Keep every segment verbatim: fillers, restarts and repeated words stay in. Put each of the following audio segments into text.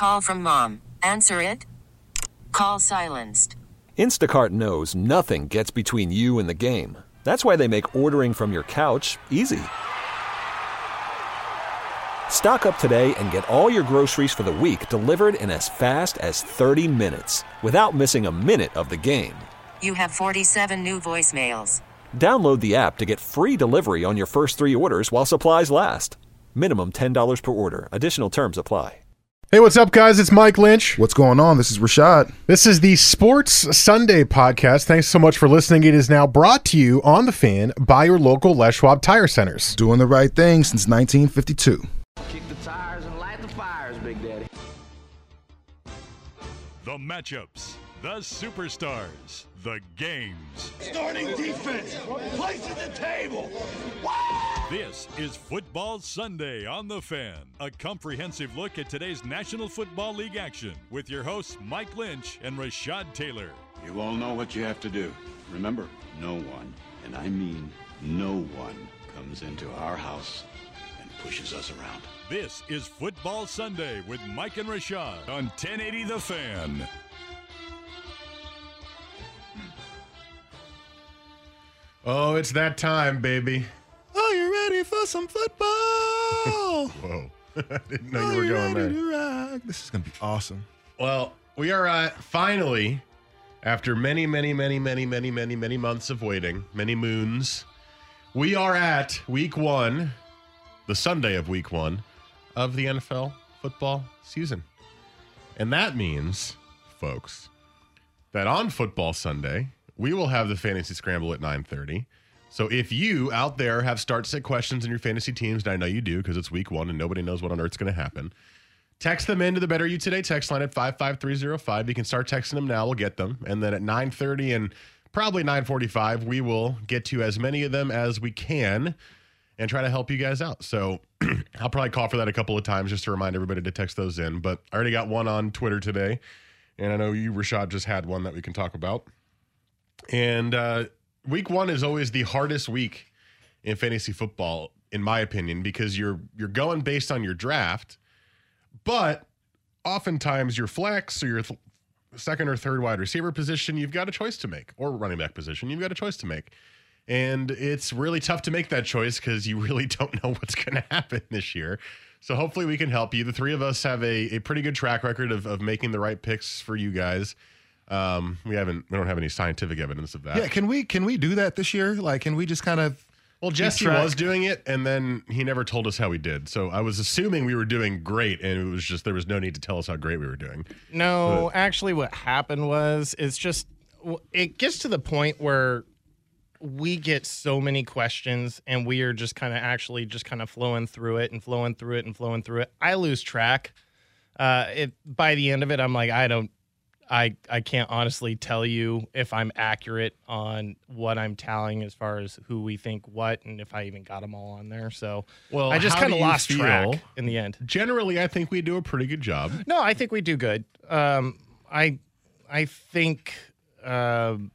Call from mom. Answer it. Call silenced. Instacart knows nothing gets between you and the game. That's why they make ordering from your couch easy. Stock up today and get all your groceries for the week delivered in as fast as thirty minutes without missing a minute of the game. You have forty-seven new voicemails. Download the app to get free delivery on your first three orders while supplies last. Minimum ten dollars per order. Additional terms apply. Hey, what's up, guys? It's Mike Lynch. What's going on? This is Rashad. This is the Sports Sunday podcast. Thanks so much for listening. It is now brought to you on The Fan by your local Les Schwab Tire Centers. Doing the right thing since nineteen fifty-two. Kick the tires and light the fires, Big Daddy. The matchups, the superstars, the games. Starting defense, place at the table. This is Football Sunday on The Fan, a comprehensive look at today's National Football League action with your hosts Mike Lynch and Rashad Taylor. You all know what you have to do. Remember, no one, and I mean no one, comes into our house and pushes us around. This is Football Sunday with Mike and Rashad on ten eighty The Fan. Oh, it's that time, baby. Are you ready for some football? Whoa. I didn't know you Are were you going ready there. to rock? This is going to be awesome. Well, we are uh, finally, after many, many, many, many, many, many, many months of waiting, many moons, we are at week one, the Sunday of week one, of the N F L football season. And that means, folks, that on Football Sunday, we will have the Fantasy Scramble at nine thirty. So if you out there have start-sit questions in your fantasy teams, and I know you do because it's week one and nobody knows what on earth's going to happen, text them into the Better You Today text line at five five three zero five. You can start texting them now. We'll get them. And then at nine thirty and probably nine forty-five, we will get to as many of them as we can and try to help you guys out. So I'll probably call for that a couple of times just to remind everybody to text those in. But I already got one on Twitter today, and I know you, Rashad, just had one that we can talk about. And uh, week one is always the hardest week in fantasy football, in my opinion, because you're you're going based on your draft, but oftentimes your flex or your th- second or third wide receiver position, you've got a choice to make, or running back position, you've got a choice to make. And it's really tough to make that choice because you really don't know what's going to happen this year. So hopefully we can help you. The three of us have a, a pretty good track record of, of making the right picks for you guys. Um, we haven't, we don't have any scientific evidence of that. Yeah, can we can we do that this year? Like, can we just kind of Well, Jesse track? was doing it, and then he never told us how we did. So I was assuming we were doing great, and it was just there was no need to tell us how great we were doing. No, But- actually what happened was it's just it gets to the point where we get so many questions and we are just kind of actually just kind of flowing through it and flowing through it and flowing through it. I lose track. Uh, it by the end of it, I'm like, I don't I, I can't honestly tell you if I'm accurate on what I'm tallying as far as who we think what and if I even got them all on there. So Well, I just how kind do of you lost feel? track in the end. Generally, I think we do a pretty good job. No, I think we do good. Um, I I think um,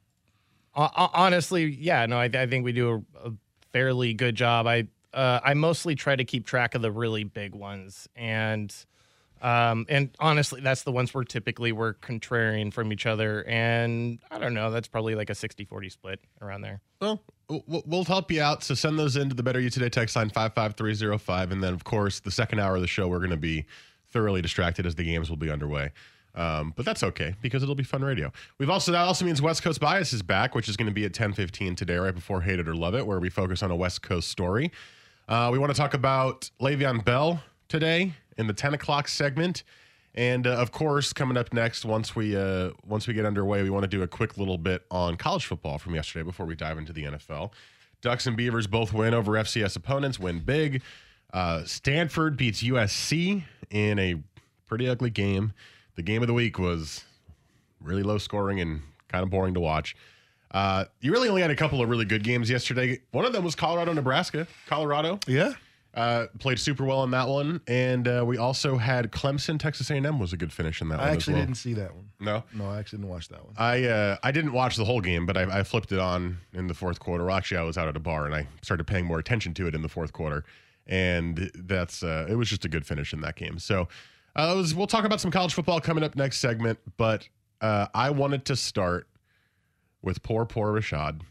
ho- honestly, yeah, no, I, I think we do a, a fairly good job. I uh, I mostly try to keep track of the really big ones and. Um, and honestly, that's the ones where typically we're contrarian from each other. And I don't know, that's probably like a sixty forty split around there. Well, we'll we'll help you out. So send those into the Better You Today text line five five three zero five. And then, of course, the second hour of the show, we're going to be thoroughly distracted as the games will be underway. Um, but that's okay because it'll be fun radio. We've also That also means West Coast Bias is back, which is going to be at ten fifteen today, right before Hate It or Love It, where we focus on a West Coast story. Uh, we want to talk about Le'Veon Bell today in the ten o'clock segment. And, uh, of course, coming up next, once we uh, once we get underway, we want to do a quick little bit on college football from yesterday before we dive into the N F L. Ducks and Beavers both win over F C S opponents, win big. Uh, Stanford beats U S C in a pretty ugly game. The game of the week was really low scoring and kind of boring to watch. Uh, you really only had a couple of really good games yesterday. One of them was Colorado, Nebraska. Colorado. Yeah. Uh, played super well in that one. And uh, we also had Clemson, Texas A and M was a good finish in that I one actually as well. didn't see that one. No? No, I actually didn't watch that one. I uh, I didn't watch the whole game, but I, I flipped it on in the fourth quarter. Well, actually, I was out at a bar, and I started paying more attention to it in the fourth quarter. And that's uh, it was just a good finish in that game. So Uh, was, we'll talk about some college football coming up next segment, but uh, I wanted to start with poor, poor Rashad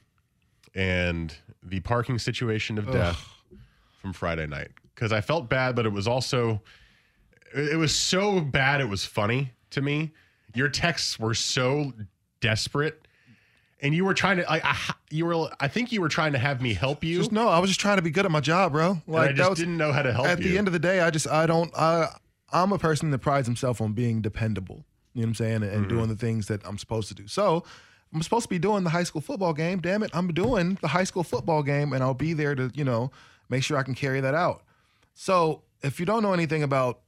and the parking situation of death Ugh. from Friday night. Because I felt bad, but it was also, it was so bad it was funny to me. Your texts were so desperate. And you were trying to, I, I, you were, I think you were trying to have me help you. Just, no, I was just trying to be good at my job, bro. Like, I just was, didn't know how to help at you. At the end of the day, I just, I don't, I, I'm a person that prides himself on being dependable. You know what I'm saying? And, and mm-hmm. doing the things that I'm supposed to do. So I'm supposed to be doing the high school football game. Damn it, I'm doing the high school football game, and I'll be there to, you know, make sure I can carry that out. So if you don't know anything about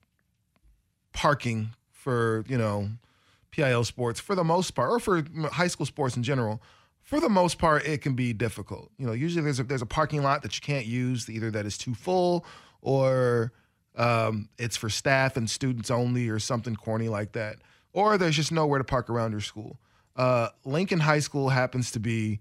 parking for, you know, P I L sports, for the most part, or for high school sports in general, for the most part, it can be difficult. You know, usually there's a, there's a parking lot that you can't use, either that is too full or um, it's for staff and students only or something corny like that. Or there's just nowhere to park around your school. Uh, Lincoln High School happens to be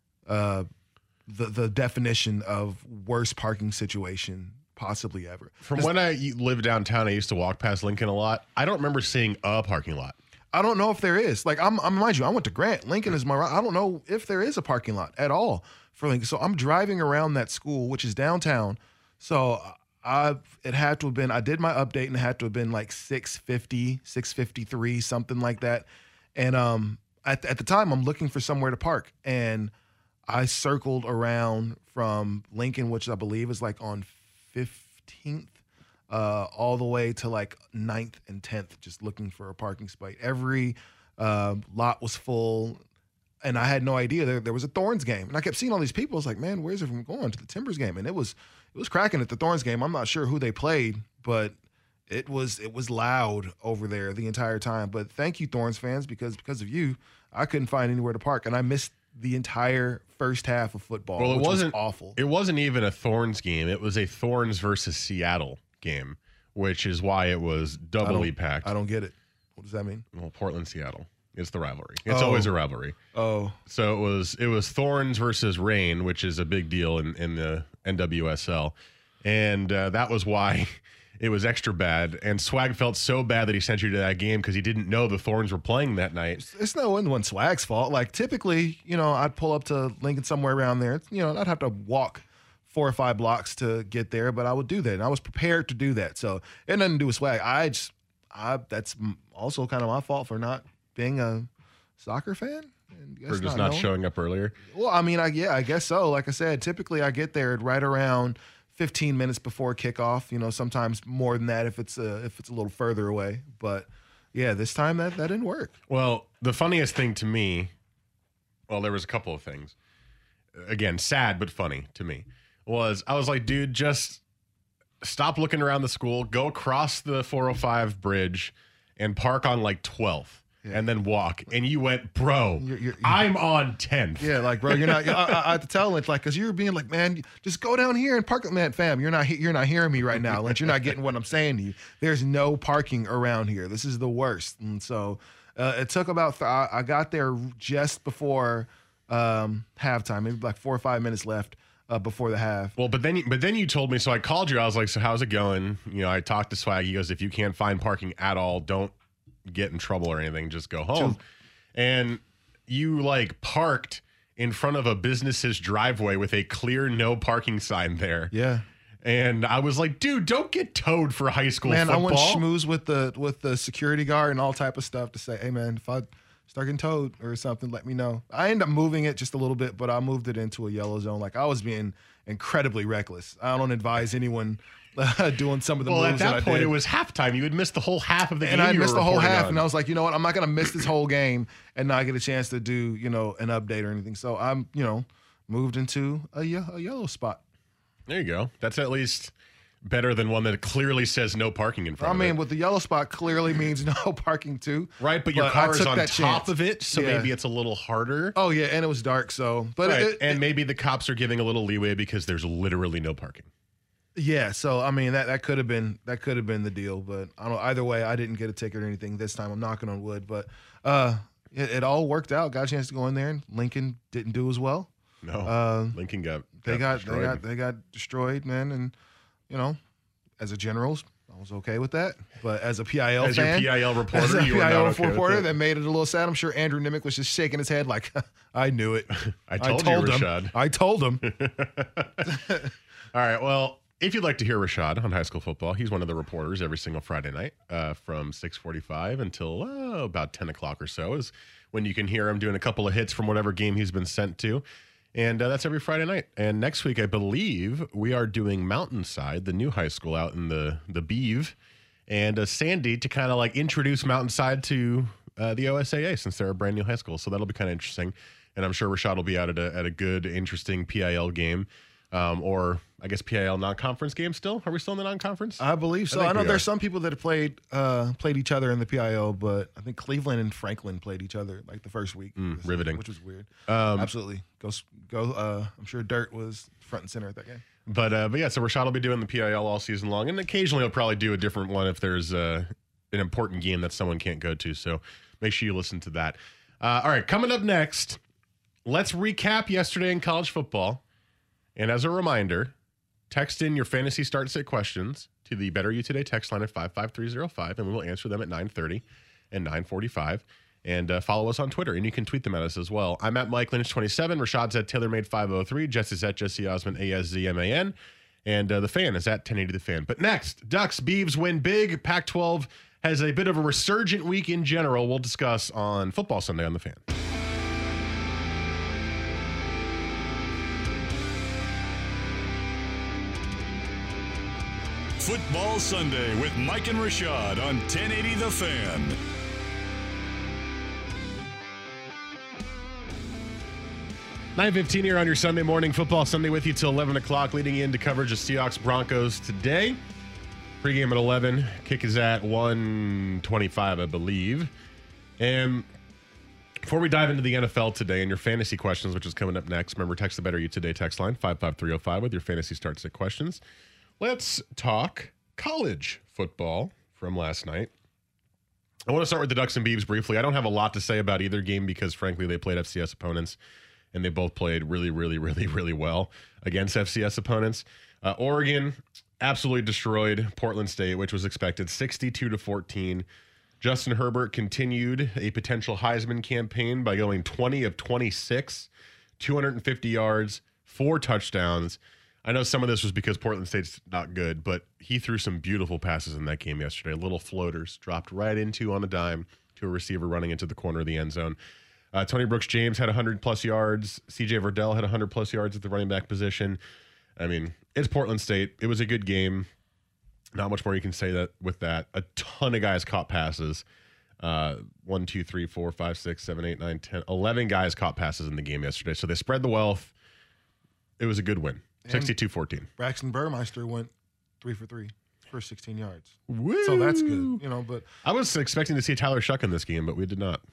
uh, the, the definition of worst parking situation possibly ever. From when I lived downtown, I used to walk past Lincoln a lot. I don't remember seeing a parking lot. I don't know if there is. Like, I'm, I'm mind you, I went to Grant. Lincoln is my. I don't know if there is a parking lot at all for Lincoln. So I'm driving around that school, which is downtown. So I, it had to have been. I did my update, and it had to have been like six fifty, six fifty-three, something like that. And um, at at the time, I'm looking for somewhere to park, and I circled around from Lincoln, which I believe is like on fifteenth. Uh, all the way to like ninth and tenth, just looking for a parking spot. Every uh, lot was full, and I had no idea there, there was a Thorns game. And I kept seeing all these people. I was like, man, where's everyone going? To the Timbers game. And it was it was cracking at the Thorns game. I'm not sure who they played, but it was it was loud over there the entire time. But thank you, Thorns fans, because because of you, I couldn't find anywhere to park, and I missed the entire first half of football. Well, it which wasn't was awful. It wasn't even a Thorns game. It was a Thorns versus Seattle game, which is why it was doubly I packed. I don't get it. What does that mean? Well, Portland, Seattle. It's the rivalry. It's oh. always a rivalry. Oh. So it was it was Thorns versus Reign, which is a big deal in, in the N W S L. And uh, that was why it was extra bad. And Swag felt so bad that he sent you to that game because he didn't know the Thorns were playing that night. It's, it's no one, one Swag's fault. Like, typically, you know, I'd pull up to Lincoln somewhere around there. You know, I'd have to walk four or five blocks to get there, but I would do that. And I was prepared to do that. So it had nothing to do with Swag. I just, I, that's also kind of my fault for not being a soccer fan. For just not, not showing up earlier? Well, I mean, I yeah, I guess so. Like I said, typically I get there right around fifteen minutes before kickoff. You know, sometimes more than that if it's a, if it's a little further away. But yeah, this time that, that didn't work. Well, the funniest thing to me, well, there was a couple of things. Again, sad but funny to me. Was I was like, dude, just stop looking around the school, go across the four oh five bridge and park on like twelfth yeah. and then walk. And you went, bro, you're, you're, you're, I'm on tenth. Yeah, like, bro, you're not, I, I, I had to tell Lynch, like, because you're being like, man, just go down here and park. Man, fam, you're not, you're not hearing me right now, Lynch. You're not getting what I'm saying to you. There's no parking around here. This is the worst. And so uh, it took about, th- I, I got there just before um, halftime, maybe like four or five minutes left. Uh, before the half. Well, but then but then you told me, so I called you. I was like, so how's it going? You know, I talked to Swag. He goes, if you can't find parking at all, don't get in trouble or anything. Just go home. And you like parked in front of a business's driveway with a clear no parking sign there. Yeah. And I was like, dude, don't get towed for high school man, football. Man, I went schmooze with the with the security guard and all type of stuff to say, hey, man, if I start getting towed or something, let me know. I ended up moving it just a little bit, but I moved it into a yellow zone. Like, I was being incredibly reckless. I don't advise anyone uh, doing some of the well, moves at that, that point, I did. It was halftime. You had missed the whole half of the and game. And I missed the whole half, on. and I was like, you know what? I'm not going to miss this whole game and not get a chance to do, you know, an update or anything. So I'm, you know, moved into a, a yellow spot. There you go. That's at least better than one that clearly says no parking in front I of mean, it. with the yellow spot clearly means no parking too. Right, but your but car is on top chance. of it, so yeah. maybe it's a little harder. Oh, yeah, and it was dark, so. But right. it, And it, maybe the cops are giving a little leeway because there's literally no parking. Yeah, so, I mean, that, that could have been that could have been the deal, but I don't know. Either way, I didn't get a ticket or anything this time. I'm knocking on wood, but uh, it, it all worked out. Got a chance to go in there, and Lincoln didn't do as well. No, uh, Lincoln got, they got got destroyed. they got they got destroyed, man, and you know, as a generals, was okay with that. But as a P I L As fan, your P I L reporter, as a you were P I not L okay with reporter, it. that made it a little sad. I'm sure Andrew Nimick was just shaking his head like, I knew it. I told you, him. Rashad. I told him. All right. Well, if you'd like to hear Rashad on high school football, he's one of the reporters every single Friday night uh, from six forty-five until uh, about ten o'clock or so is when you can hear him doing a couple of hits from whatever game he's been sent to. And uh, that's every Friday night. And next week, I believe, we are doing Mountainside, the new high school out in the, the Beeve, and uh, Sandy to kind of like introduce Mountainside to uh, the O S A A since they're a brand new high school. So that'll be kind of interesting. And I'm sure Rashad will be out at a, at a good, interesting P I L game. Um, or I guess P I L non-conference game still? Are we still in the non-conference? I believe so. I I, think know we there's are. some people that have played uh, played each other in the P I L, but I think Cleveland and Franklin played each other like the first week. Mm, This- riveting. Which was weird. Um, Absolutely. Go, s- go. Uh, I'm sure Dirt was front and center at that game. But uh, but yeah, so Rashad will be doing the P I L all season long, and occasionally he'll probably do a different one if there's uh, an important game that someone can't go to. So make sure you listen to that. Uh, all right, coming up next, let's recap yesterday in college football. And as a reminder, text in your fantasy start sit questions to the Better You Today text line at five five three zero five, and we will answer them at nine thirty and nine forty-five. And uh, follow us on Twitter, and you can tweet them at us as well. I'm at Mike Lynch twenty-seven. Rashad's at TaylorMade five oh three. Jesse's at Jesse Osmond, A S Z M A N. And uh, the fan is at ten eighty The Fan. But next, Ducks, Beavs win big. Pac twelve has a bit of a resurgent week in general. We'll discuss on Football Sunday on The Fan. Football Sunday with Mike and Rashad on ten eighty The Fan. nine fifteen here on your Sunday morning. Football Sunday with you till eleven o'clock, leading into coverage of Seahawks Broncos today. Pre-game at eleven. Kick is at one twenty-five, I believe. And before we dive into the N F L today and your fantasy questions, which is coming up next, remember, text the Better You Today text line, five five three oh five, with your fantasy start sit questions. Let's talk college football from last night. I want to start with the Ducks and Beavs briefly. I don't have a lot to say about either game because, frankly, they played F C S opponents, and they both played really, really, really, really well against F C S opponents. Uh, Oregon absolutely destroyed Portland State, which was expected, sixty-two to fourteen. Justin Herbert continued a potential Heisman campaign by going twenty of twenty-six, two hundred fifty yards, four touchdowns. I know some of this was because Portland State's not good, but he threw some beautiful passes in that game yesterday. Little floaters dropped right into on a dime to a receiver running into the corner of the end zone. Uh, Tony Brooks-James had one hundred plus yards. C J Verdell had one hundred plus yards at the running back position. I mean, it's Portland State. It was a good game. Not much more you can say that with that. A ton of guys caught passes. Uh, one, two, three, four, five, six, seven, eight, nine, ten, eleven guys caught passes in the game yesterday. So they spread the wealth. It was a good win. sixty-two fourteen. Braxton Burmeister went three for three for sixteen yards. Woo! So that's good, you know. But I was expecting to see Tyler Shuck in this game, but we did not.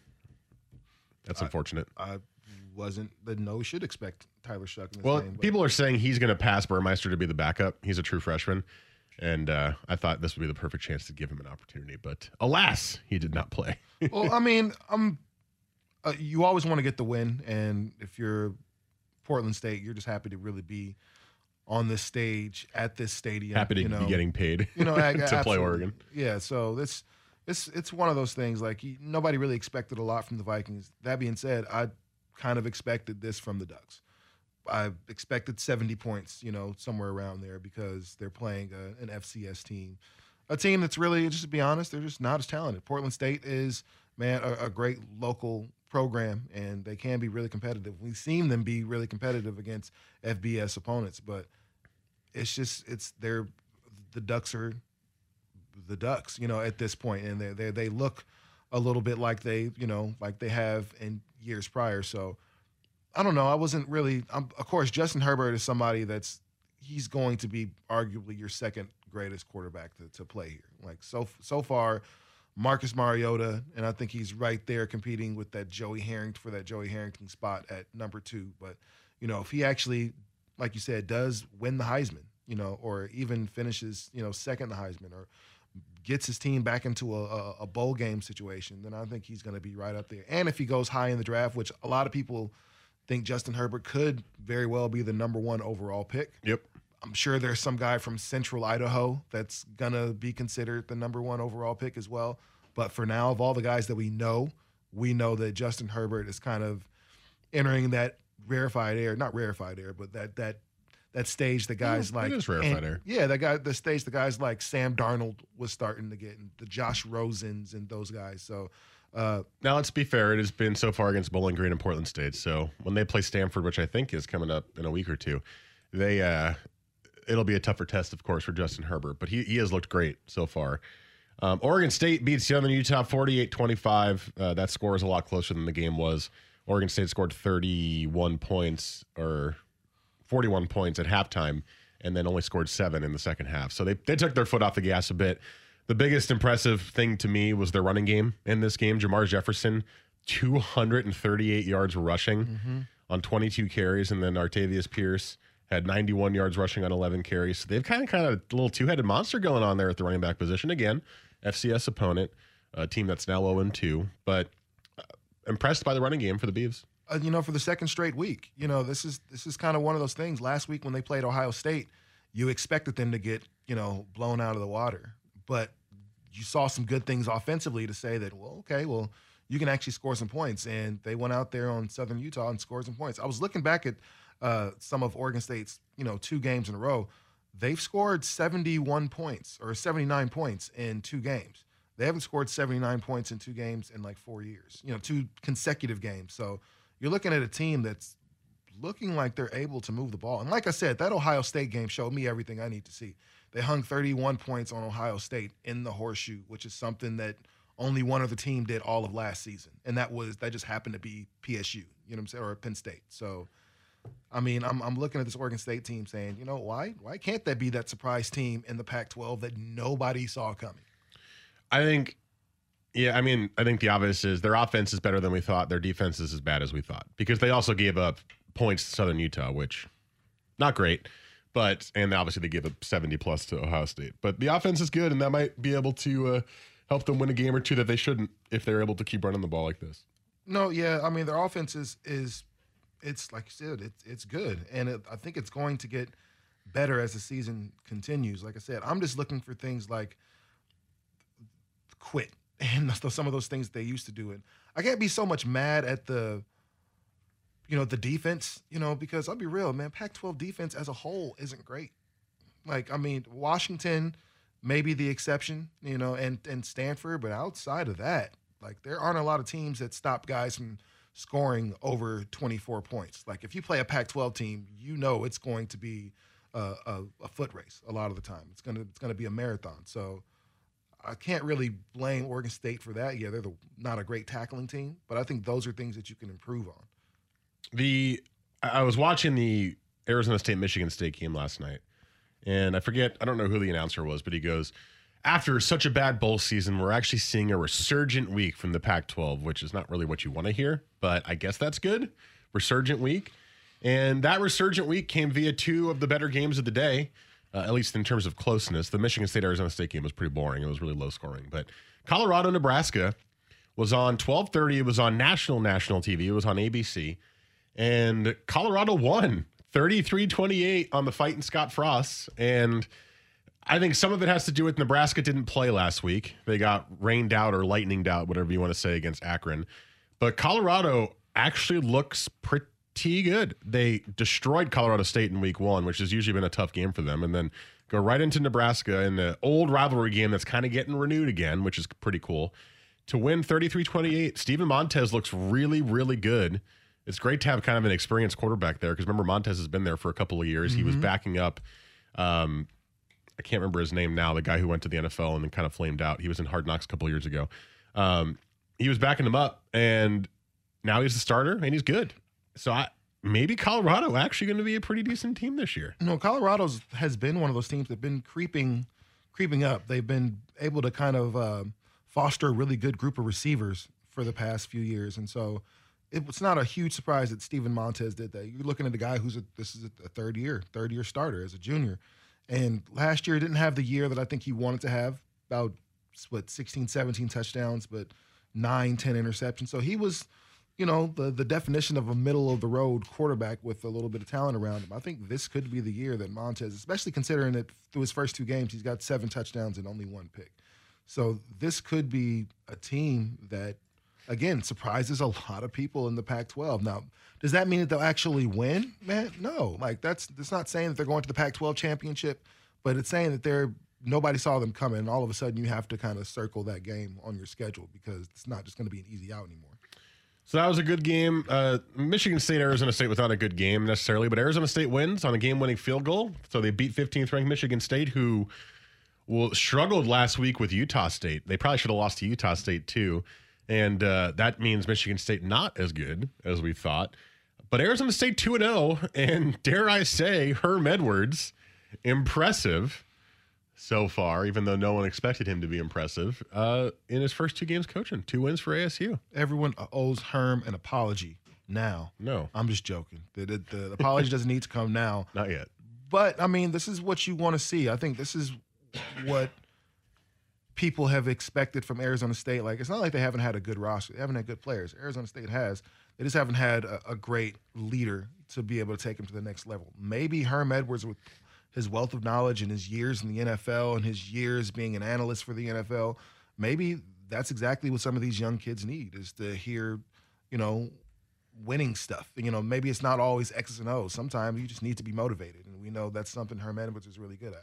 That's I- unfortunate. I wasn't the no should expect Tyler Shuck in this Well, game. but- people are saying he's going to pass Burmeister to be the backup. He's a true freshman. And uh, I thought this would be the perfect chance to give him an opportunity. But alas, he did not play. well, I mean, I'm. Uh, you always want to get the win, and if you're Portland State, you're just happy to really be on this stage at this stadium. Happy to you know, be getting paid you know, ag- to play absolutely. Oregon. Yeah, so it's it's it's one of those things. Like he, nobody really expected a lot from the Vikings. That being said, I kind of expected this from the Ducks. I expected seventy points, you know, somewhere around there because they're playing a, an F C S team, a team that's really, just to be honest, they're just not as talented. Portland State is, man, a, a great local program, and they can be really competitive. We've seen them be really competitive against F B S opponents, but it's just it's they're the Ducks are the Ducks, you know, at this point, and they they they look a little bit like they, you know, like they have in years prior. So I don't know. I wasn't really. I'm, of course, Justin Herbert is somebody that's he's going to be arguably your second greatest quarterback to, to play here. Like so so far, Marcus Mariota, and I think he's right there competing with that Joey Harrington for that Joey Harrington spot at number two. But you know, if he actually, like you said, does win the Heisman, you know, or even finishes, you know, second the Heisman, or gets his team back into a, a, a bowl game situation, then I think he's going to be right up there. And if he goes high in the draft, which a lot of people think Justin Herbert could very well be the number one overall pick. Yep. I'm sure there's some guy from Central Idaho that's going to be considered the number one overall pick as well. But for now, of all the guys that we know, we know that Justin Herbert is kind of entering that rarefied air, not rarefied air, but that that that stage that guys yeah, like. It is rarefied and, air. Yeah, that guy, the stage the guys like Sam Darnold was starting to get, and the Josh Rosens and those guys. So uh, now let's be fair. It has been so far against Bowling Green and Portland State. So when they play Stanford, which I think is coming up in a week or two, they uh, it'll be a tougher test, of course, for Justin Herbert. But he he has looked great so far. Um, Oregon State beats Southern Utah forty-eight twenty-five. Uh, that score is a lot closer than the game was. Oregon State scored thirty-one points or forty-one points at halftime and then only scored seven in the second half. So they, they took their foot off the gas a bit. The biggest impressive thing to me was their running game in this game. Jamar Jefferson, two hundred thirty-eight yards rushing mm-hmm. on twenty-two carries, and then Artavius Pierce had ninety-one yards rushing on eleven carries. So they've kind of kind of a little two-headed monster going on there at the running back position. Again, F C S opponent, a team that's now oh and two, but uh, impressed by the running game for the Beavs. Uh, you know, for the second straight week, you know, this is this is kind of one of those things. Last week when they played Ohio State, you expected them to get, you know, blown out of the water, but you saw some good things offensively to say that, well, okay, well, you can actually score some points, and they went out there on Southern Utah and scored some points. I was looking back at uh, some of Oregon State's, you know, two games in a row. They've scored seventy-one points or seventy-nine points in two games. They haven't scored seventy-nine points in two games in like four years, you know, two consecutive games. So you're looking at a team that's looking like they're able to move the ball. And like I said, that Ohio State game showed me everything I need to see. They hung thirty-one points on Ohio State in the horseshoe, which is something that only one other team did all of last season. And that was that just happened to be P S U, you know what I'm saying, or Penn State. So I mean, I'm I'm looking at this Oregon State team saying, you know, why why can't that be that surprise team in the Pac twelve that nobody saw coming? I think, yeah, I mean, I think the obvious is their offense is better than we thought. Their defense is as bad as we thought because they also gave up points to Southern Utah, which not great, but and obviously they gave up seventy plus to Ohio State. But the offense is good, and that might be able to uh, help them win a game or two that they shouldn't if they're able to keep running the ball like this. No, yeah, I mean, their offense is is. It's like you said, it's it's good, and it, I think it's going to get better as the season continues. Like I said, I'm just looking for things like quit and some of those things they used to do. And I can't be so much mad at the, you know, the defense, you know, because I'll be real, man. Pac twelve defense as a whole isn't great. Like, I mean, Washington may be the exception, you know, and and Stanford, but outside of that, like, there aren't a lot of teams that stop guys from scoring over twenty-four points. Like, if you play a Pac twelve team, you know it's going to be a, a, a foot race a lot of the time. It's gonna it's gonna be a marathon. So I can't really blame Oregon State for that. Yeah, they're the, not a great tackling team, but I think those are things that you can improve on. The I was watching the Arizona State Michigan State game last night, and I forget I don't know who the announcer was, but he goes, after such a bad bowl season, we're actually seeing a resurgent week from the Pac twelve, which is not really what you want to hear, but I guess that's good. Resurgent week. And that resurgent week came via two of the better games of the day, uh, at least in terms of closeness. The Michigan State-Arizona State game was pretty boring. It was really low scoring. But Colorado-Nebraska was on twelve thirty. It was on national, national T V. It was on A B C. And Colorado won thirty-three twenty-eight on the fighting Scott Frost. And I think some of it has to do with Nebraska didn't play last week. They got rained out or lightninged out, whatever you want to say, against Akron. But Colorado actually looks pretty good. They destroyed Colorado State in week one, which has usually been a tough game for them, and then go right into Nebraska in the old rivalry game that's kind of getting renewed again, which is pretty cool, to win thirty-three twenty-eight. Steven Montez looks really, really good. It's great to have kind of an experienced quarterback there because remember, Montez has been there for a couple of years. Mm-hmm. He was backing up um, – I can't remember his name now, the guy who went to the N F L and then kind of flamed out. He was in Hard Knocks a couple of years ago. Um, he was backing him up, and now he's the starter, and he's good. So I, maybe Colorado actually going to be a pretty decent team this year. No, Colorado's has been one of those teams that have been creeping, creeping up. They've been able to kind of uh, foster a really good group of receivers for the past few years, and so it's not a huge surprise that Steven Montez did that. You're looking at a guy who's a, this is a third year, third year starter as a junior. And last year didn't have the year that I think he wanted to have, about, what, sixteen, seventeen touchdowns, but nine, ten interceptions. So he was you know, the, the definition of a middle-of-the-road quarterback with a little bit of talent around him. I think this could be the year that Montez, especially considering that through his first two games, he's got seven touchdowns and only one pick. So this could be a team that, again, surprises a lot of people in the Pac twelve. Now, does that mean that they'll actually win? Man, no. Like, that's that's not saying that they're going to the Pac twelve championship, but it's saying that they're nobody saw them coming, and all of a sudden you have to kind of circle that game on your schedule because it's not just going to be an easy out anymore. So that was a good game. Uh, Michigan State, Arizona State was not a good game necessarily, but Arizona State wins on a game-winning field goal. So they beat fifteenth-ranked Michigan State, who well, struggled last week with Utah State. They probably should have lost to Utah State too, and uh, that means Michigan State not as good as we thought. But Arizona State two and oh, and dare I say, Herm Edwards, impressive so far, even though no one expected him to be impressive, uh, in his first two games coaching. Two wins for A S U. Everyone owes Herm an apology now. No. I'm just joking. The, the, the apology doesn't need to come now. Not yet. But, I mean, this is what you want to see. I think this is what people have expected from Arizona State. Like, it's not like they haven't had a good roster. They haven't had good players. Arizona State has. They just haven't had a, a great leader to be able to take them to the next level. Maybe Herm Edwards with his wealth of knowledge and his years in the N F L and his years being an analyst for the N F L, maybe that's exactly what some of these young kids need is to hear, you know, winning stuff. You know, maybe it's not always X's and O's. Sometimes you just need to be motivated, and we know that's something Herm Edwards is really good at.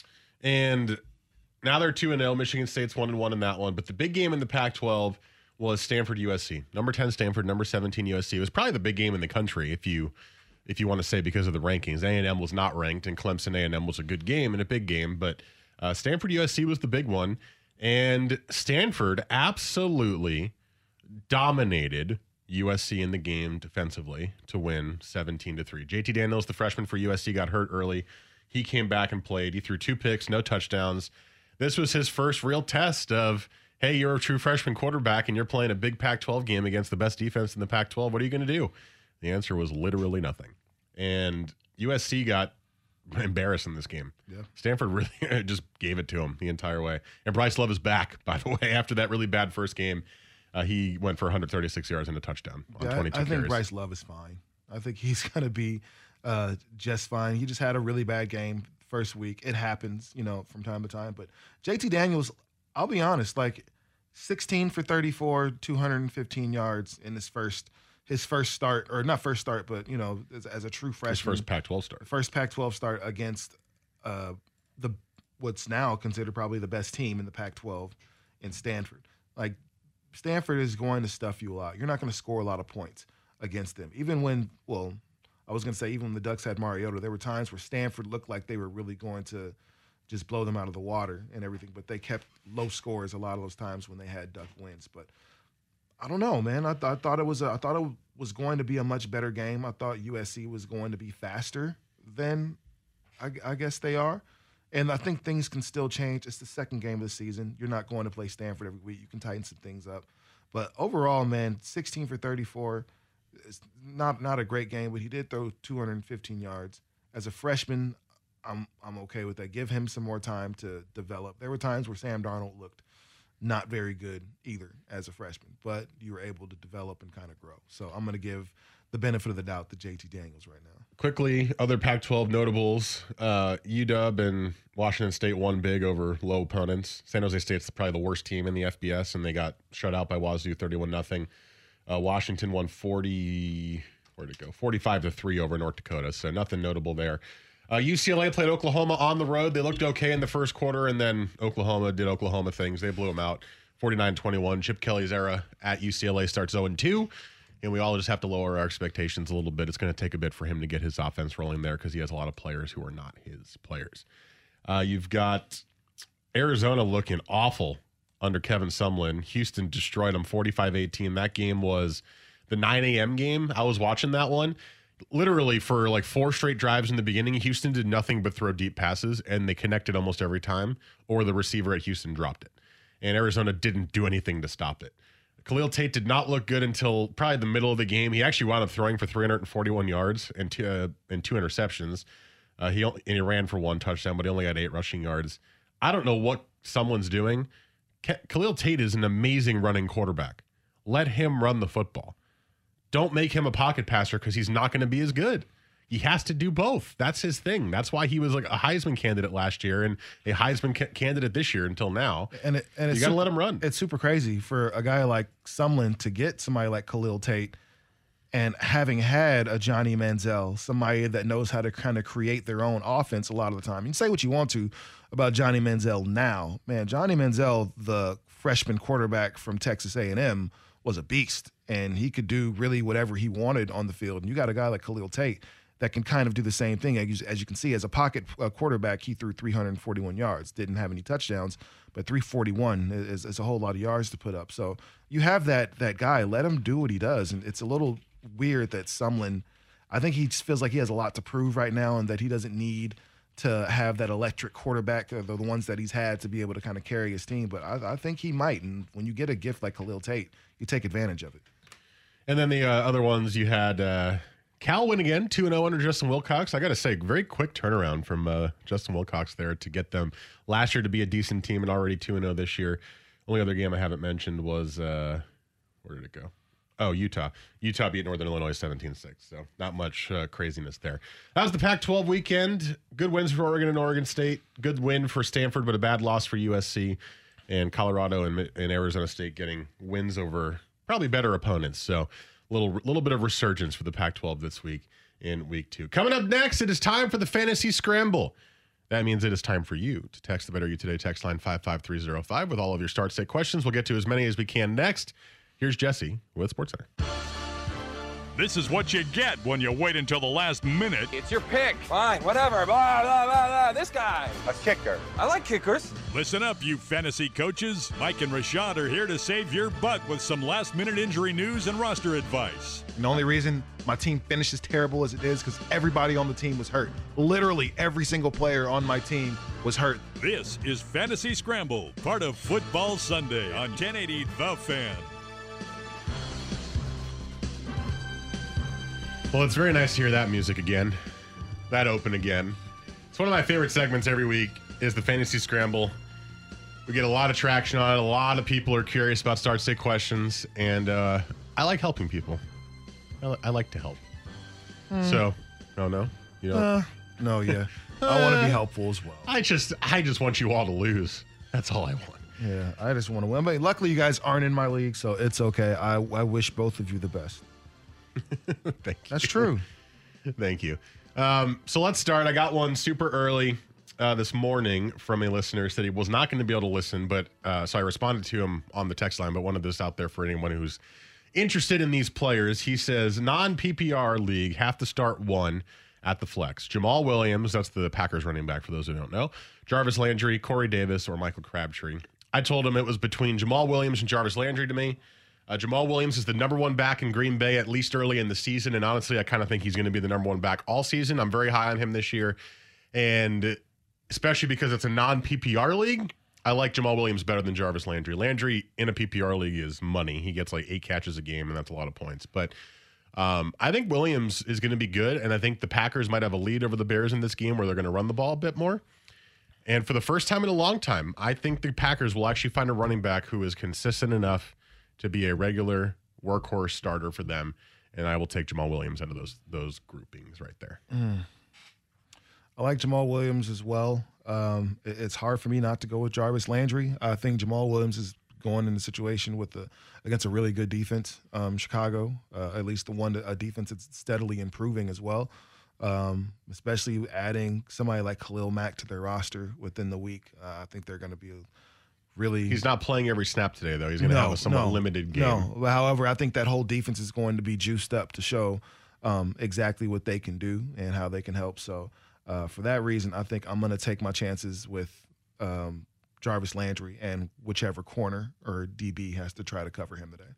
And now they're two and oh. Michigan State's one and one in that one. But the big game in the Pac twelve was Stanford U S C. Number ten Stanford, number seventeen U S C. It was probably the big game in the country if you – if you want to say because of the rankings. A and M was not ranked, and Clemson A and M was a good game and a big game, but uh, Stanford U S C was the big one, and Stanford absolutely dominated U S C in the game defensively to win seventeen to three. J T Daniels, the freshman for U S C, got hurt early. He came back and played. He threw two picks, no touchdowns. This was his first real test of, hey, you're a true freshman quarterback, and you're playing a big Pac twelve game against the best defense in the Pac twelve. What are you going to do? The answer was literally nothing. And U S C got embarrassed in this game. Yeah. Stanford really just gave it to him the entire way. And Bryce Love is back, by the way, after that really bad first game. Uh, he went for one hundred thirty-six yards and a touchdown on yeah, twenty-two I, I think carries. Bryce Love is fine. I think he's going to be uh, just fine. He just had a really bad game first week. It happens, you know, from time to time. But J T Daniels, I'll be honest, like sixteen for thirty-four, two hundred fifteen yards in his first his first start, or not first start, but, you know, as, as a true freshman. His first Pac twelve start. First Pac twelve start against uh, the what's now considered probably the best team in the Pac twelve in Stanford. Like, Stanford is going to stuff you a lot. You're not going to score a lot of points against them. Even when, well, I was going to say even when the Ducks had Mariota, there were times where Stanford looked like they were really going to just blow them out of the water and everything, but they kept low scores a lot of those times when they had Duck wins. But I don't know, man. I, th- I thought it was a, I thought it was going to be a much better game. I thought U S C was going to be faster than I, I guess they are. And I think things can still change. It's the second game of the season. You're not going to play Stanford every week. You can tighten some things up. But overall, man, sixteen for thirty-four, it's not not a great game, but he did throw two hundred fifteen yards. As a freshman, I'm I'm okay with that. Give him some more time to develop. There were times where Sam Darnold looked not very good either as a freshman, but you were able to develop and kind of grow. So I'm going to give the benefit of the doubt to J T Daniels right now. Quickly, other Pac twelve notables, uh, U W and Washington State won big over low opponents. San Jose State's probably the worst team in the F B S, and they got shut out by Wazoo thirty-one nothing. Uh, Washington won forty, where'd it go? forty-five to three over North Dakota, so nothing notable there. Uh, U C L A played Oklahoma on the road. They looked okay in the first quarter, and then Oklahoma did Oklahoma things. They blew them out forty-nine twenty-one. Chip Kelly's era at U C L A starts oh and two, and we all just have to lower our expectations a little bit. It's going to take a bit for him to get his offense rolling there because he has a lot of players who are not his players. Uh, you've got Arizona looking awful under Kevin Sumlin. Houston destroyed them forty-five eighteen. That game was the nine a.m. game. I was watching that one. Literally for like four straight drives in the beginning, Houston did nothing but throw deep passes, and they connected almost every time, or the receiver at Houston dropped it. And Arizona didn't do anything to stop it. Khalil Tate did not look good until probably the middle of the game. He actually wound up throwing for three hundred forty-one yards and two, uh, and two interceptions. Uh, he only, and he ran for one touchdown, but he only had eight rushing yards. I don't know what someone's doing. Khalil Tate is an amazing running quarterback. Let him run the football. don't make him a pocket passer because he's not going to be as good. He has to do both. That's his thing. That's why he was like a Heisman candidate last year and a Heisman ca- candidate this year until now. And, it, and you it's got to super, let him run. It's super crazy for a guy like Sumlin to get somebody like Khalil Tate, and having had a Johnny Manziel, somebody that knows how to kind of create their own offense a lot of the time. You can say what you want to about Johnny Manziel now. Man, Johnny Manziel, the freshman quarterback from Texas A and M, was a beast, and he could do really whatever he wanted on the field. And you got a guy like Khalil Tate that can kind of do the same thing. As, as you can see, as a pocket uh, quarterback, he threw three hundred forty-one yards, didn't have any touchdowns, but three forty-one is, is a whole lot of yards to put up. So you have that that guy. Let him do what he does. And it's a little weird that Sumlin, I think he just feels like he has a lot to prove right now and that he doesn't need to have that electric quarterback, or the, the ones that he's had, to be able to kind of carry his team. But I, I think he might. And when you get a gift like Khalil Tate, you take advantage of it. And then the uh, other ones you had uh, Cal win again, two and oh under Justin Wilcox. I got to say, very quick turnaround from uh, Justin Wilcox there to get them last year to be a decent team and already two and oh this year. Only other game I haven't mentioned was, uh, where did it go? Oh, Utah. Utah beat Northern Illinois seventeen six, so not much uh, craziness there. That was the Pac twelve weekend. Good wins for Oregon and Oregon State. Good win for Stanford, but a bad loss for U S C. And Colorado and, and Arizona State getting wins over probably better opponents. So a little, little bit of resurgence for the Pac twelve this week in week two. Coming up next, it is time for the Fantasy Scramble. That means it is time for you to text the Better You Today text line five five three zero five with all of your start state questions. We'll get to as many as we can next. Here's Jesse with SportsCenter. This is what you get when you wait until the last minute. It's your pick. Fine, whatever. Blah, blah, blah, blah. This guy. A kicker. I like kickers. Listen up, you fantasy coaches. Mike and Rashad are here to save your butt with some last-minute injury news and roster advice. And the only reason my team finished as terrible as it is because everybody on the team was hurt. Literally every single player on my team was hurt. This is Fantasy Scramble, part of Football Sunday on ten eighty The Fan. Well, it's very nice to hear that music again. That open again. It's one of my favorite segments every week is the Fantasy Scramble. We get a lot of traction on it. A lot of people are curious about start state questions, and uh, I like helping people. I, li- I like to help. Mm. So, no, no, you know. Uh, no, yeah. I want to be helpful as well. I just, I just want you all to lose. That's all I want. Yeah, I just want to win. But luckily, you guys aren't in my league, so it's okay. I, I wish both of you the best. Thank you. That's true. Thank you. Um, so let's start. I got one super early uh, this morning from a listener. Said he was not going to be able to listen, but uh, so I responded to him on the text line, but wanted this out there for anyone who's interested in these players. He says non-P P R league, have to start one at the flex. Jamal Williams, that's the Packers running back for those who don't know. Jarvis Landry, Corey Davis, or Michael Crabtree. I told him it was between Jamal Williams and Jarvis Landry to me. Uh, Jamal Williams is the number one back in Green Bay, at least early in the season. And honestly, I kind of think he's going to be the number one back all season. I'm very high on him this year. And especially because it's a non-P P R league, I like Jamal Williams better than Jarvis Landry. Landry in a P P R league is money. He gets like eight catches a game, and that's a lot of points. But um, I think Williams is going to be good. And I think the Packers might have a lead over the Bears in this game where they're going to run the ball a bit more. And for the first time in a long time, I think the Packers will actually find a running back who is consistent enough to be a regular workhorse starter for them, and I will take Jamal Williams out of those those groupings right there. Mm. I like Jamal Williams as well. Um, it, it's hard for me not to go with Jarvis Landry. I think Jamal Williams is going in a situation with the against a really good defense, um, Chicago, uh, at least the one that, a defense that's steadily improving as well. Um, especially adding somebody like Khalil Mack to their roster within the week. Uh, I think they're going to be. Really, he's not playing every snap today, though. He's going to no, have a somewhat no, limited game. No, however, I think that whole defense is going to be juiced up to show um, exactly what they can do and how they can help. So, uh, for that reason, I think I'm going to take my chances with um, Jarvis Landry and whichever corner or D B has to try to cover him today.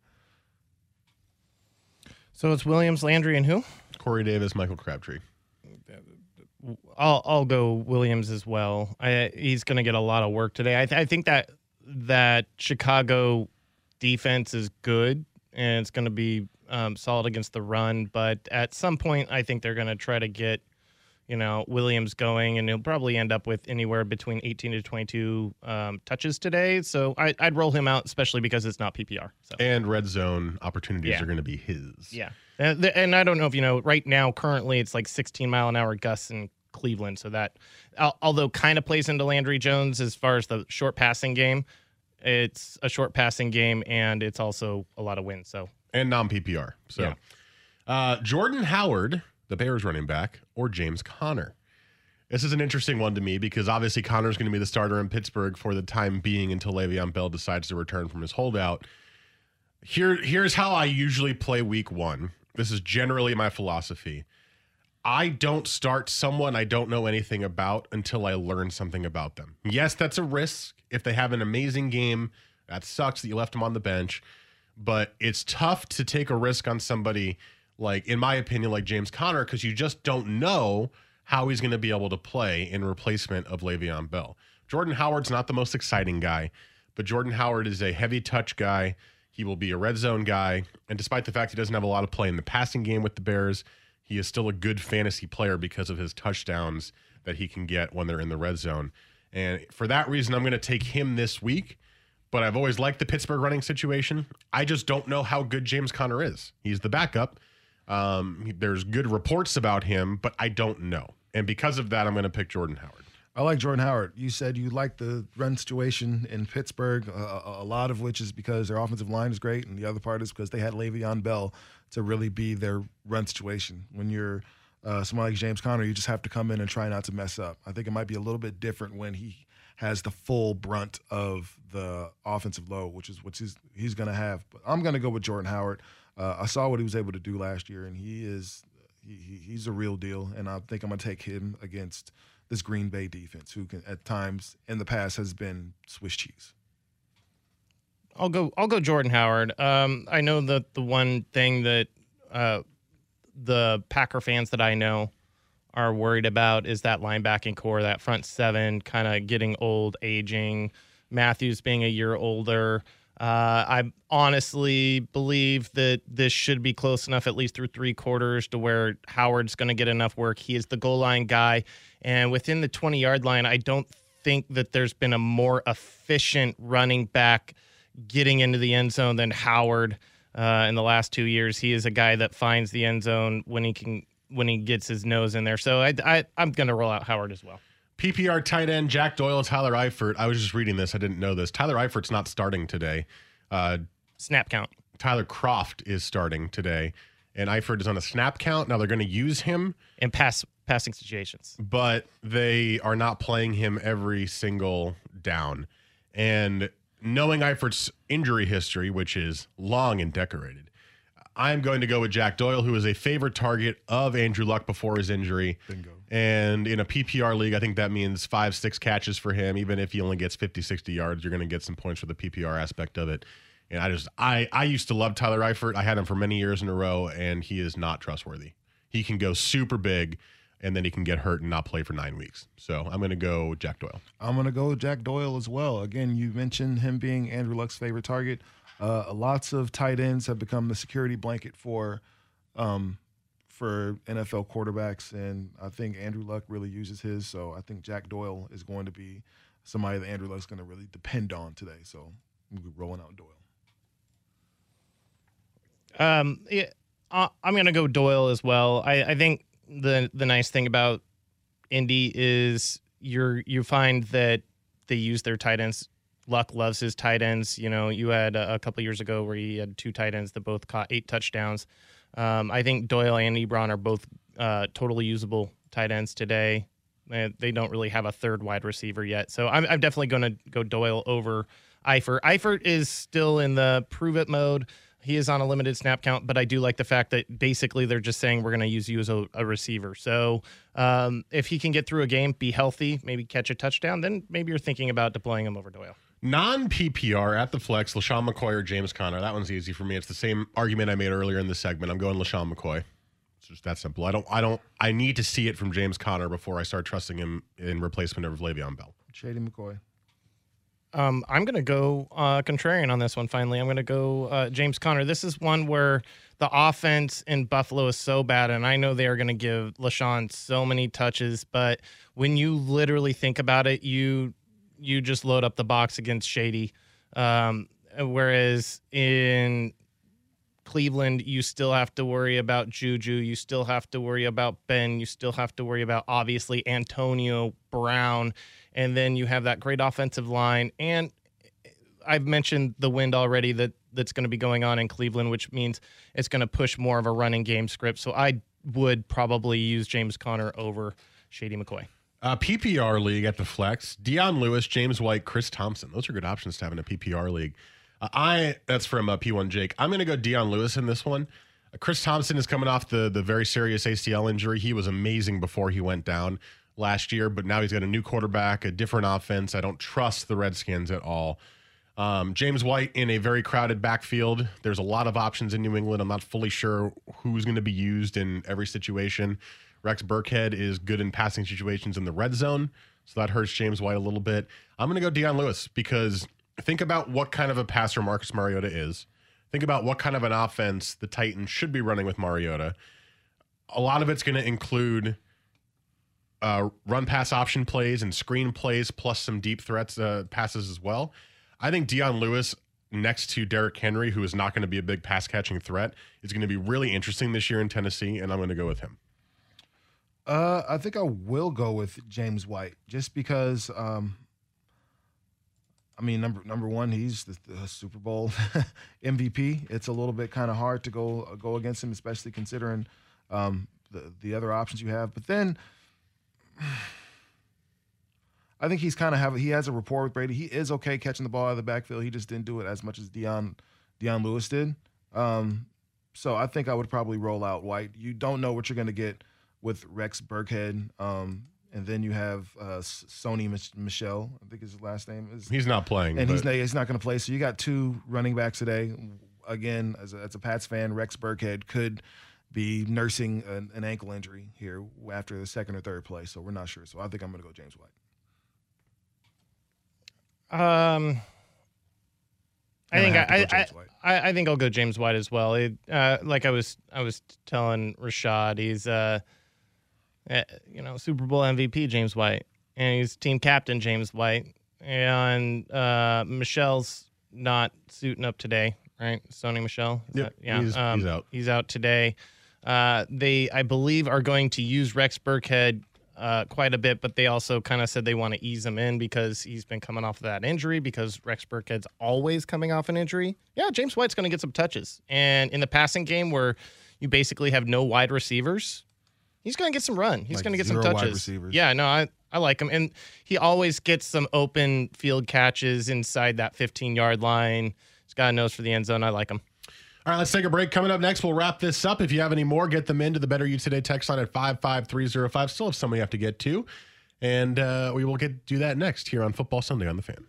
So it's Williams, Landry, and who? Corey Davis, Michael Crabtree. I'll I'll go Williams as well. I, he's going to get a lot of work today. I, th- I think that that Chicago defense is good and it's going to be um, solid against the run. But at some point, I think they're going to try to get, you know, Williams going, and he'll probably end up with anywhere between eighteen to twenty-two um, touches today. So I, I'd roll him out, especially because it's not P P R. So. And red zone opportunities Yeah. are going to be his. Yeah. And, and I don't know if you know, right now, currently, it's like sixteen mile an hour gusts in Cleveland. So that, al- although kind of plays into Landry Jones as far as the short passing game, it's a short passing game, and it's also a lot of wins. So And non-P P R. So Yeah. uh, Jordan Howard, the Bears running back, or James Conner. This is an interesting one to me because obviously Conner's going to be the starter in Pittsburgh for the time being until Le'Veon Bell decides to return from his holdout. Here, here's how I usually play week one. This is generally my philosophy. I don't start someone I don't know anything about until I learn something about them. Yes, that's a risk. If they have an amazing game, that sucks that you left them on the bench. But it's tough to take a risk on somebody like, in my opinion, like James Conner, because you just don't know how he's going to be able to play in replacement of Le'Veon Bell. Jordan Howard's not the most exciting guy, but Jordan Howard is a heavy touch guy. He will be a red zone guy. And despite the fact he doesn't have a lot of play in the passing game with the Bears, he is still a good fantasy player because of his touchdowns that he can get when they're in the red zone. And for that reason, I'm going to take him this week. But I've always liked the Pittsburgh running situation. I just don't know how good James Conner is. He's the backup. Um, there's good reports about him, but I don't know. And because of that, I'm going to pick Jordan Howard. I like Jordan Howard. You said you like the run situation in Pittsburgh, uh, a lot of which is because their offensive line is great, and the other part is because they had Le'Veon Bell to really be their run situation. When you're uh, someone like James Conner, you just have to come in and try not to mess up. I think it might be a little bit different when he has the full brunt of the offensive load, which is what he's, he's going to have. But I'm going to go with Jordan Howard. Uh, I saw what he was able to do last year, and he is he, he's a real deal, and I think I'm going to take him against this Green Bay defense, who can at times in the past has been Swiss cheese. I'll go. I'll go Jordan Howard. Um, I know that the one thing that uh, the Packer fans that I know are worried about is that linebacking core, that front seven, kind of getting old, aging. Matthews being a year older. Uh, I honestly believe that this should be close enough, at least through three quarters, to where Howard's going to get enough work. He is the goal line guy. And within the twenty-yard line, I don't think that there's been a more efficient running back getting into the end zone than Howard uh, in the last two years. He is a guy that finds the end zone when he can, when he gets his nose in there. So I, I, I'm going to roll out Howard as well. P P R tight end, Jack Doyle, Tyler Eifert. I was just reading this. I didn't know this. Tyler Eifert's not starting today. Uh, snap count. Tyler Kroft is starting today, and Eifert is on a snap count. Now they're going to use him in pass passing situations, but they are not playing him every single down. And knowing Eifert's injury history, which is long and decorated, I'm going to go with Jack Doyle, who is a favorite target of Andrew Luck before his injury. Bingo. And in a P P R league, I think that means five, six catches for him. Even if he only gets fifty, sixty yards, you're going to get some points for the P P R aspect of it. And I just, I, I used to love Tyler Eifert. I had him for many years in a row, and he is not trustworthy. He can go super big, and then he can get hurt and not play for nine weeks. So I'm going to go Jack Doyle. I'm going to go Jack Doyle as well. Again, you mentioned him being Andrew Luck's favorite target. Uh, lots of tight ends have become the security blanket for um, for N F L quarterbacks, and I think Andrew Luck really uses his. So I think Jack Doyle is going to be somebody that Andrew Luck's going to really depend on today. So we'll be rolling out Doyle. Um, yeah, uh, I'm going to go Doyle as well. I, I think the the nice thing about Indy is you're you find that they use their tight ends. Luck loves his tight ends. You know, you had a, a couple years ago where he had two tight ends that both caught eight touchdowns. Um, I think Doyle and Ebron are both uh, totally usable tight ends today. They, they don't really have a third wide receiver yet. So I'm, I'm definitely going to go Doyle over Eifert. Eifert is still in the prove it mode. He is on a limited snap count, but I do like the fact that basically they're just saying we're going to use you as a, a receiver. So um, if he can get through a game, be healthy, maybe catch a touchdown, then maybe you're thinking about deploying him over Doyle. Non-P P R at the flex, LaShawn McCoy or James Conner. That one's easy for me. It's the same argument I made earlier in the segment. I'm going LaShawn McCoy. It's just that simple. I don't. I don't. I need to see it from James Conner before I start trusting him in replacement of Le'Veon Bell. Shady McCoy. Um, I'm going to go uh, contrarian on this one, finally. I'm going to go uh, James Conner. This is one where the offense in Buffalo is so bad, and I know they are going to give LaShawn so many touches, but when you literally think about it, you you just load up the box against Shady. Um, whereas in Cleveland, you still have to worry about Juju. You still have to worry about Ben. You still have to worry about, obviously, Antonio Brown. And then you have that great offensive line. And I've mentioned the wind already that that's going to be going on in Cleveland, which means it's going to push more of a running game script. So I would probably use James Conner over Shady McCoy. Uh, P P R league at the flex. Dion Lewis, James White, Chris Thompson. Those are good options to have in a P P R league. Uh, I That's from uh, P one Jake. I'm going to go Dion Lewis in this one. Uh, Chris Thompson is coming off the, the very serious A C L injury. He was amazing before he went down last year, but now he's got a new quarterback, a different offense. I don't trust the Redskins at all. Um, James White in a very crowded backfield. There's a lot of options in New England. I'm not fully sure who's going to be used in every situation. Rex Burkhead is good in passing situations in the red zone, so that hurts James White a little bit. I'm going to go Dion Lewis because think about what kind of a passer Marcus Mariota is. Think about what kind of an offense the Titans should be running with Mariota. A lot of it's going to include Uh, run pass option plays and screen plays, plus some deep threats uh, passes as well. I think Dion Lewis next to Derrick Henry, who is not going to be a big pass catching threat, is going to be really interesting this year in Tennessee, and I'm going to go with him. Uh, I think I will go with James White just because. Um, I mean, number number one, he's the, the Super Bowl M V P. It's a little bit kind of hard to go uh, go against him, especially considering um, the the other options you have. But then. I think he's kind of have he has a rapport with Brady. He is okay catching the ball out of the backfield. He just didn't do it as much as Dion Dion Lewis did. Um, so I think I would probably roll out White. You don't know what you're going to get with Rex Burkhead, um, and then you have uh, Sony Mich- Michel. I think his last name is. He's not playing, and but... he's not, he's not going to play. So you got two running backs today. Again, as a, as a Pats fan, Rex Burkhead could be nursing an, an ankle injury here after the second or third play, so we're not sure. So I think I'm going to go James White. Um, I think I I, I, White. I I think I'll go James White as well. It, uh, like I was I was telling Rashad, he's uh, uh, you know, Super Bowl M V P James White, and he's team captain James White, and uh, Michelle's not suiting up today, right? Sony Michel, Is yep, that, yeah, he's, um, he's out. He's out today. Uh, they, I believe, are going to use Rex Burkhead uh, quite a bit, but they also kind of said they want to ease him in because he's been coming off of that injury because Rex Burkhead's always coming off an injury. Yeah, James White's going to get some touches. And in the passing game where you basically have no wide receivers, he's going to get some run. He's Like going to get some zero wide touches. receivers. Yeah, no, I, I like him. And he always gets some open field catches inside that fifteen-yard line. He's got a nose for the end zone. I like him. All right, let's take a break. Coming up next, we'll wrap this up. If you have any more, get them into the Better You Today text line at five five three zero five. Still have some we have to get to. And uh, we will get do that next here on Football Sunday on The Fan.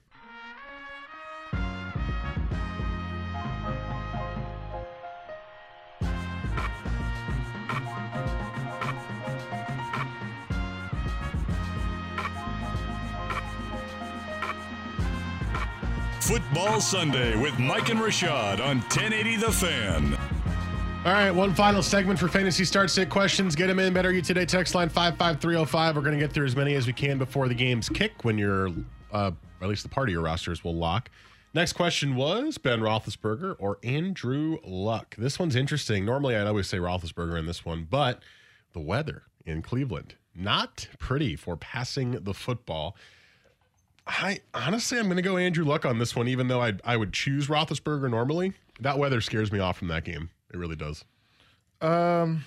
Football Sunday with Mike and Rashad on ten eighty The Fan. All right, one final segment for Fantasy Start Sit questions. Get them in. Better You Today text line five five three zero five. We're going to get through as many as we can before the games kick when your, uh, or at least the part of your rosters will lock. Next question was Ben Roethlisberger or Andrew Luck. This one's interesting. Normally, I'd always say Roethlisberger in this one, but the weather in Cleveland, not pretty for passing the football. I honestly, I'm going to go Andrew Luck on this one, even though I I would choose Roethlisberger normally. That weather scares me off from that game. It really does. Um,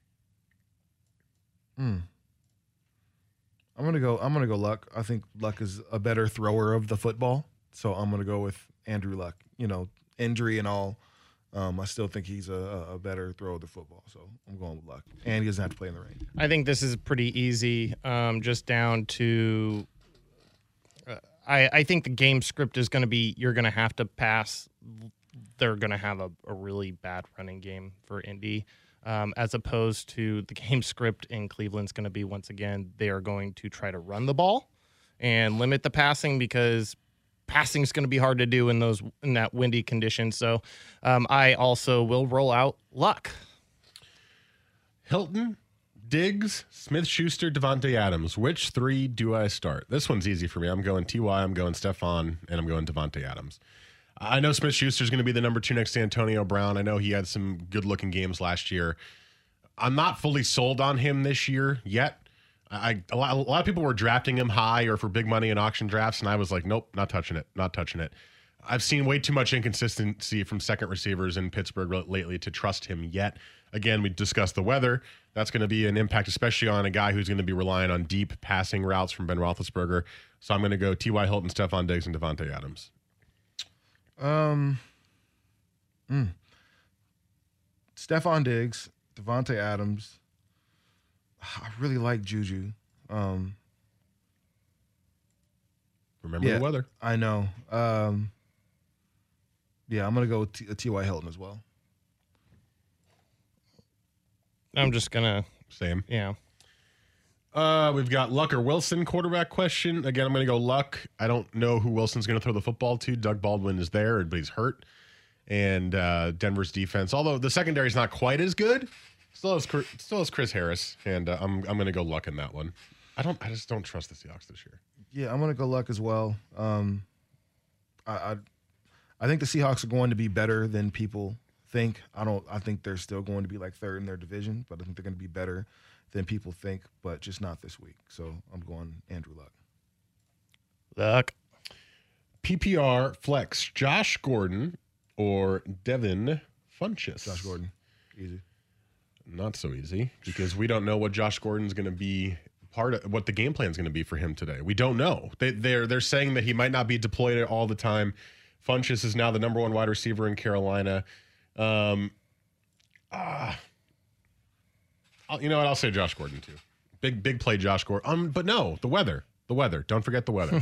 hmm. I'm gonna go. I'm gonna go Luck. I think Luck is a better thrower of the football, so I'm gonna go with Andrew Luck. You know, injury and all, um, I still think he's a, a better thrower of the football. So I'm going with Luck, and he doesn't have to play in the rain. I think this is pretty easy, um, just down to. Uh, I I think the game script is going to be you're going to have to pass. They're going to have a, a really bad running game for Indy, um, as opposed to the game script in Cleveland's going to be, once again, they are going to try to run the ball and limit the passing because passing is going to be hard to do in those in that windy condition. So um, I also will roll out Luck. Hilton, Diggs, Smith-Schuster, Devontae Adams. Which three do I start? This one's easy for me. I'm going T Y, I'm going Stephon, and I'm going Devontae Adams. I know Smith-Schuster's going to be the number two next to Antonio Brown. I know he had some good-looking games last year. I'm not fully sold on him this year yet. I a lot, a lot of people were drafting him high or for big money in auction drafts, and I was like, nope, not touching it, not touching it. I've seen way too much inconsistency from second receivers in Pittsburgh lately to trust him yet. Again, we discussed the weather. That's going to be an impact, especially on a guy who's going to be relying on deep passing routes from Ben Roethlisberger. So I'm going to go T Y. Hilton, Stephon Diggs, and Devontae Adams. Um, mm. Stephon Diggs, Devontae Adams. I really like Juju. Um, Remember yeah, the weather. I know. Um, yeah, I'm going to go with T- T Y. Hilton as well. I'm just going to. Same. Yeah. Uh, we've got Luck or Wilson quarterback question. Again, I'm going to go Luck. I don't know who Wilson's going to throw the football to. Doug Baldwin is there, but he's hurt. And uh, Denver's defense, although the secondary is not quite as good, still has, still has Chris Harris. And uh, I'm I'm going to go Luck in that one. I don't. I just don't trust the Seahawks this year. Yeah, I'm going to go Luck as well. Um, I, I I think the Seahawks are going to be better than people think. I don't. I think they're still going to be like third in their division, but I think they're going to be better than people think, but just not this week. So I'm going Andrew Luck. Luck. P P R flex Josh Gordon or Devin Funchess. Josh Gordon. Easy. Not so easy because we don't know what Josh Gordon's going to be part of, what the game plan is going to be for him today. We don't know. They, they're they're saying that he might not be deployed all the time. Funchess is now the number one wide receiver in Carolina. Um, ah, I'll, you know what? I'll say Josh Gordon too. Big big play, Josh Gordon. Um, but no, the weather, the weather. Don't forget the weather.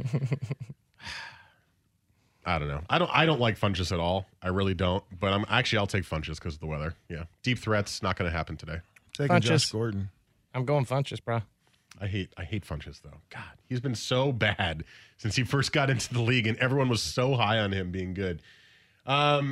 I don't know. I don't. I don't like Funchess at all. I really don't. But I'm actually I'll take Funchess because of the weather. Yeah, deep threats not going to happen today. Taking Funchess. Josh Gordon. I'm going Funchess, bro. I hate I hate Funchess though. God, he's been so bad since he first got into the league, and everyone was so high on him being good. Um,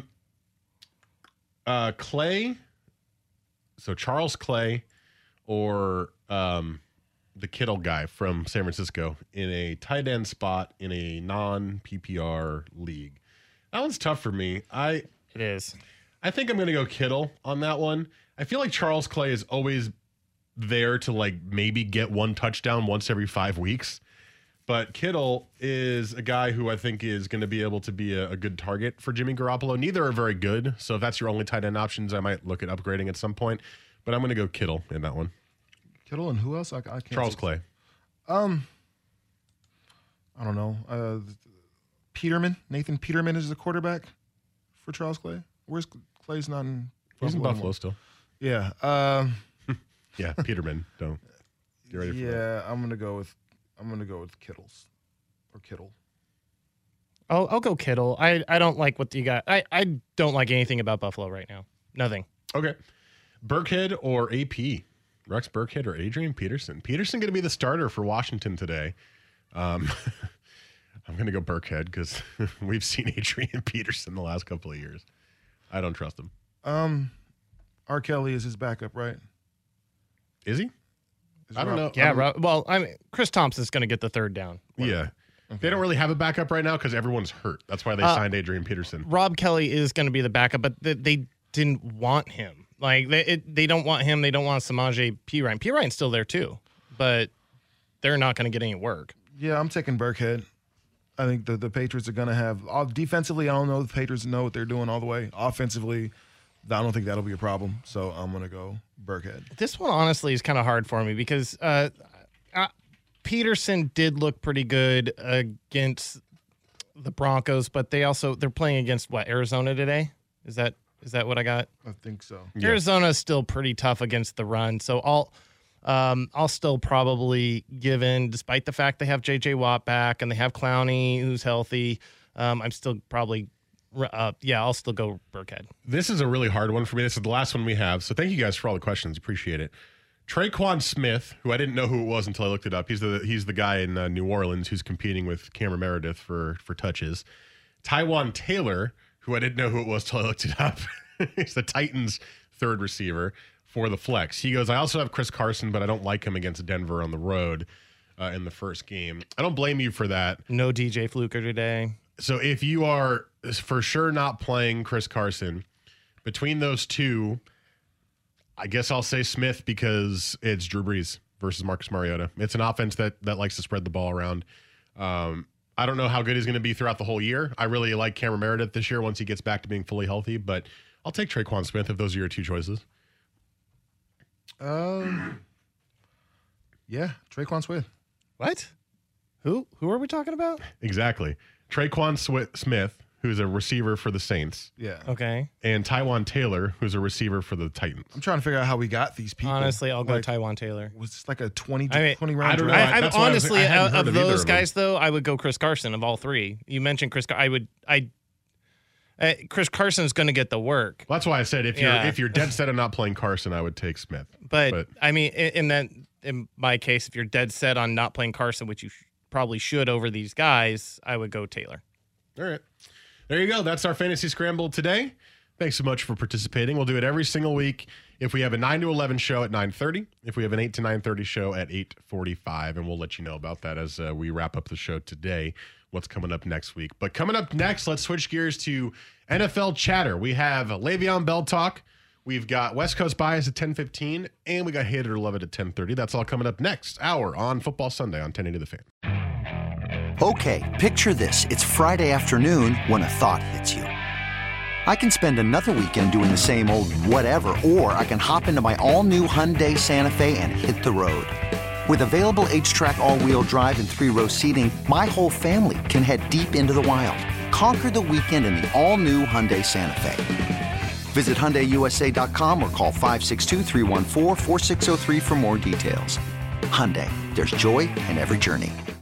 uh, Clay. So Charles Clay, or um, the Kittle guy from San Francisco in a tight end spot in a non P P R league. That one's tough for me. I It is. I think I'm going to go Kittle on that one. I feel like Charles Clay is always there to like maybe get one touchdown once every five weeks. But Kittle is a guy who I think is going to be able to be a, a good target for Jimmy Garoppolo. Neither are very good. So if that's your only tight end options, I might look at upgrading at some point. But I'm going to go Kittle in that one. Kittle and who else? I, I can't. Charles say. Clay. Um, I don't know. Uh, Peterman, Nathan Peterman is the quarterback for Charles Clay. Where's Clay's not in? He's in Buffalo Buffalo anymore. still. Yeah. Um, Yeah, Peterman. Don't get ready for yeah, that. I'm gonna go with I'm gonna go with Kittles or Kittle. I'll I'll go Kittle. I, I don't like what you got. I, I don't like anything about Buffalo right now. Nothing. Okay. Burkhead or A P? Rex Burkhead or Adrian Peterson? Peterson going to be the starter for Washington today. Um, I'm going to go Burkhead because we've seen Adrian Peterson the last couple of years. I don't trust him. Um, R. Kelly is his backup, right? Is he? Is I don't Rob- know. Yeah, I'm- Rob, well, I mean, Chris Thompson's going to get the third down. Yeah. They don't really have a backup right now because everyone's hurt. That's why they Uh, signed Adrian Peterson. Rob Kelly is going to be the backup, but they, they didn't want him. Like they it, they don't want him. They don't want Samaje Perine. Perine's still there too, but they're not going to get any work. Yeah, I'm taking Burkhead. I think the, the Patriots are going to have uh, defensively. I don't know if the Patriots know what they're doing all the way. Offensively, I don't think that'll be a problem. So I'm going to go Burkhead. This one honestly is kind of hard for me because uh, uh, Peterson did look pretty good against the Broncos, but they also they're playing against what, Arizona today? Is that is that what I got? I think so. Yeah. Arizona is still pretty tough against the run, so I'll um, I'll still probably give in, despite the fact they have J J Watt back and they have Clowney who's healthy. Um, I'm still probably uh, yeah, I'll still go Burkhead. This is a really hard one for me. This is the last one we have. So thank you guys for all the questions. Appreciate it. Traquan Smith, who I didn't know who it was until I looked it up. He's the he's the guy in uh, New Orleans who's competing with Cameron Meredith for for touches. Taiwan Taylor, who I didn't know who it was until I looked it up. He's the Titans' third receiver for the flex. He goes, I also have Chris Carson, but I don't like him against Denver on the road uh, in the first game. I don't blame you for that. No D J Fluker today. So if you are for sure not playing Chris Carson, between those two, I guess I'll say Smith because it's Drew Brees versus Marcus Mariota. It's an offense that that likes to spread the ball around. Um, I don't know how good he's going to be throughout the whole year. I really like Cameron Meredith this year once he gets back to being fully healthy, but I'll take Traquan Smith if those are your two choices. Um, yeah, Traquan Smith. What? Who? Who are we talking about? Exactly. Traquan Swi- Smith, who's a receiver for the Saints. Yeah. Okay. And Taiwan Taylor, who's a receiver for the Titans. I'm trying to figure out how we got these people. Honestly, I'll go like, Taiwan Taylor. Was this like a twenty, I mean, twenty round I don't know. draft? I, I, That's why I was- honestly, I hadn't of, heard of of either those of them. guys, though, I would go Chris Carson of all three. You mentioned Chris. Car- I would. I. Uh, Chris Carson's going to get the work, Well, that's why I said if you're Yeah. if you're dead set on not playing Carson, I would take Smith. but, But- I mean, in, in that, in my case, if you're dead set on not playing Carson, which you sh- probably should over these guys, I would go Taylor. All right. There you go. That's our fantasy scramble today. Thanks so much for participating. We'll do it every single week. If we have a nine to eleven show at nine thirty, if we have an eight to nine thirty show at eight forty-five, and we'll let you know about that as uh, we wrap up the show today, what's coming up next week. But coming up next, let's switch gears to N F L chatter. We have Le'Veon Bell talk. We've got West Coast Bias at ten fifteen, and we got Hate It or Love It at ten thirty. That's all coming up next hour on Football Sunday on ten eighty The Fan. Okay, picture this. It's Friday afternoon when a thought hits you. I can spend another weekend doing the same old whatever, or I can hop into my all-new Hyundai Santa Fe and hit the road. With available H-Track all-wheel drive and three-row seating, my whole family can head deep into the wild. Conquer the weekend in the all-new Hyundai Santa Fe. Visit Hyundai U S A dot com or call five six two, three one four, four six zero three for more details. Hyundai, there's joy in every journey.